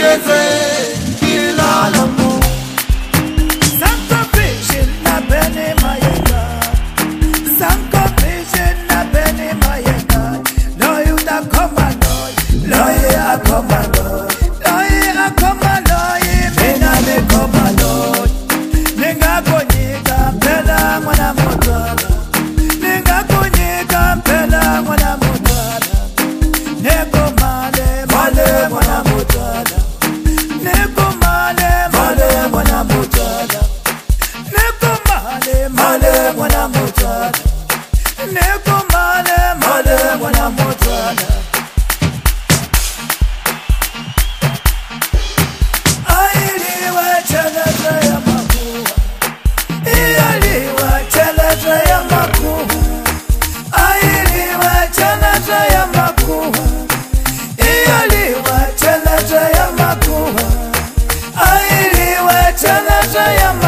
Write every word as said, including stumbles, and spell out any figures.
cheleze ilalamu Sanko vision na bene mayenga Sanko vision na bene mayenga No you da komando No you a komando No you a komando Mina me komando Ninga konyika mpela mwana motala Ninga konyika mpela mwana motala Neko male male mwana motala Neko male male mwana motala Neko male male mwana motala Neko male male mwana motala Ailiwa cheleze ya makua Ialiwa cheleze ya makua Ailiwa cheleze ya makua Ialiwa cheleze ya makua Ailiwa cheleze ya makua